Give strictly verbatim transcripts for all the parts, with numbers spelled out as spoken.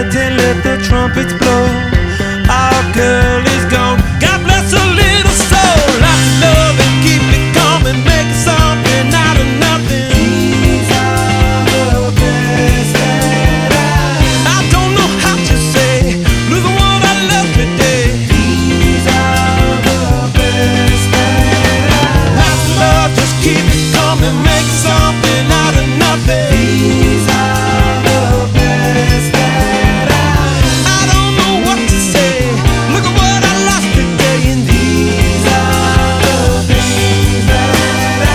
night and let the trumpets blow. Our girl is gone, God bless her little soul. Lots of love and keep it coming, make something out of nothing. These are the best that I I don't know how to say, look at what I love today. These are the best that I Lots of love, just keep it coming, make something out of nothing. These are the best that I I don't know what to say, look at what I lost today. And these are the things that I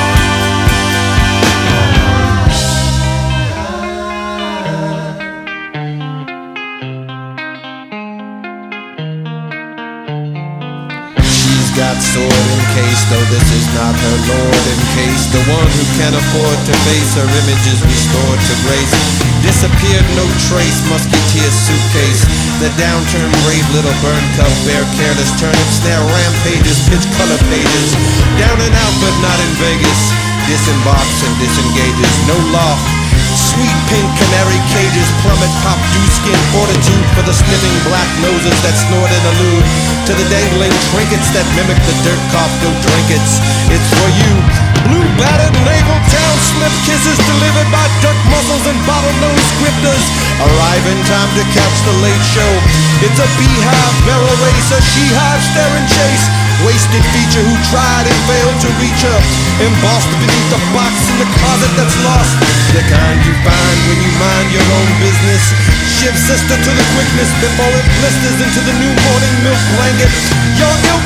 She's got sword encased, though this is not her lord in case. The one who can afford to face her image is restored to grace. Disappeared, no trace, musketeer suitcase. The downturned brave little burn cup, bear careless turnip snare rampages, pitch color pages. Down and out but not in Vegas. Disembarks and disengages, no loft. Sweet pink canary cages, plummet pop dew skin fortitude for the sniffing black noses that snort and allude to the dangling trinkets that mimic the dirt cough no trinkets. It's for you, blue battered naval town slip kisses delivered by dirt muscles and bottlenose grifters. Arrive in time to catch the late show. It's a beehive barrel race, a she-hive stare and chase. Wasted feature who tried and failed to reach her, embossed beneath the box in the closet that's lost. The kind you find when you mind your own business. Shift sister to the quickness before it blisters into the new morning milk blanket. Your ilk